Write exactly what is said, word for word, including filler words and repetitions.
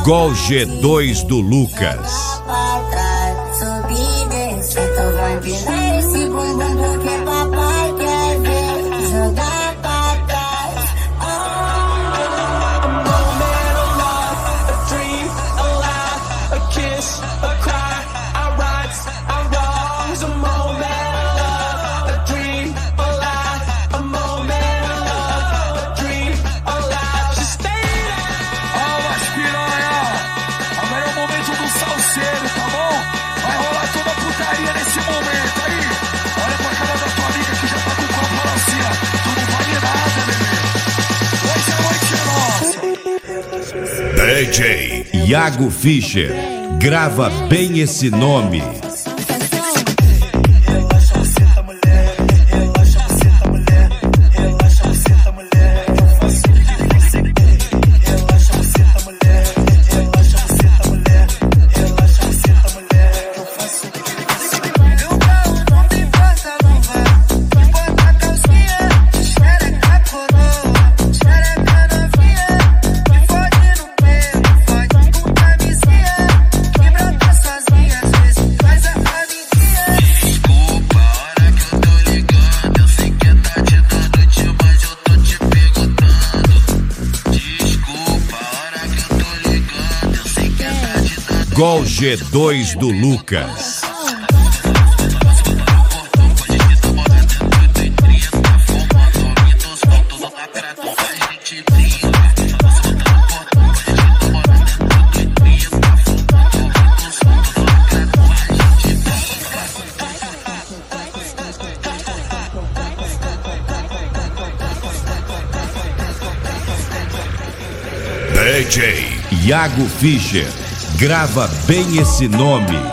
Gol G dois do Lucas. D J Iago Fischer, grava bem esse nome. Gol G dois do Lucas. D J Iago Fischer, grava bem esse nome.